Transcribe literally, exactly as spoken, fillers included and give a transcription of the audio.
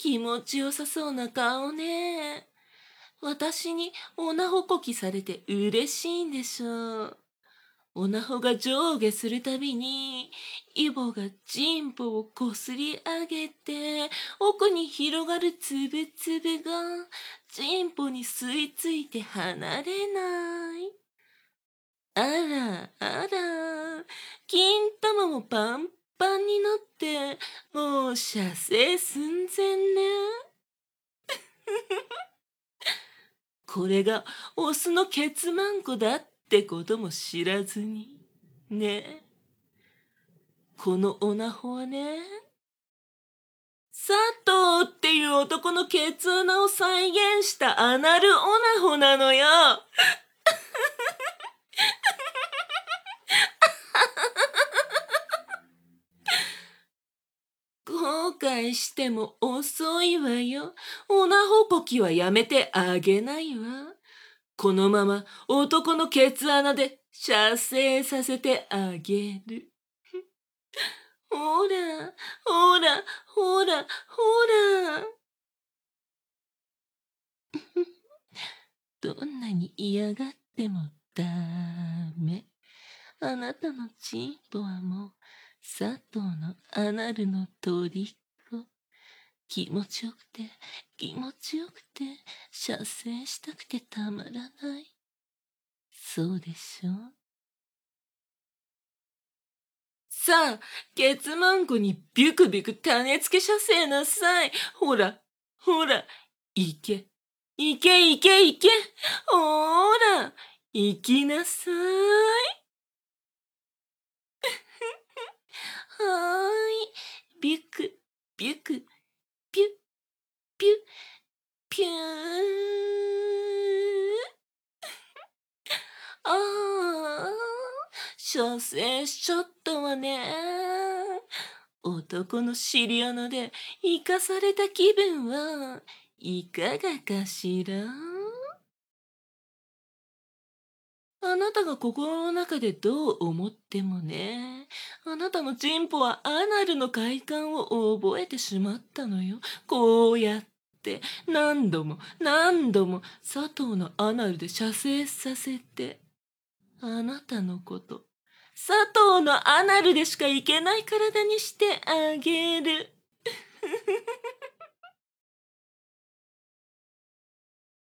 気持ちよさそうな顔ね。私におなほこきされて嬉しいんでしょう。おなほが上下するたびに、イボがチンポをこすり上げて、奥に広がるつぶつぶが、チンポに吸い付いて離れない。あら、あら、金玉もパンパンになって、もう射精寸前ね。これがオスのケツマンコだってことも知らずに。ね。このオナホはね、佐藤っていう男のケツ穴を再現したアナルオナホなのよ。後悔しても遅いわよ。オナホこきはやめてあげないわ。このまま男のケツ穴で射精させてあげる。ほら、ほら、ほら、ほら。どんなに嫌がってもダメ。あなたのチンポはもう佐藤のアナルの虜。気持ちよくて、気持ちよくて、射精したくてたまらない。そうでしょ？さあ、ケツマンコにビュクビク種付け射精なさい。ほら、ほら、いけ、いけいけいけ。ほら、行きなさい。はーい。ビュク、ビュク、ピュ、ピュ、ピュー。ああ、射精しちゃったわね。男の尻穴で生かされた気分はいかがかしら？あなたが心の中でどう思ってもね、あなたのチンポはアナルの快感を覚えてしまったのよ。こうやって何度も何度も佐藤のアナルで射精させて、あなたのこと、佐藤のアナルでしかいけない体にしてあげる。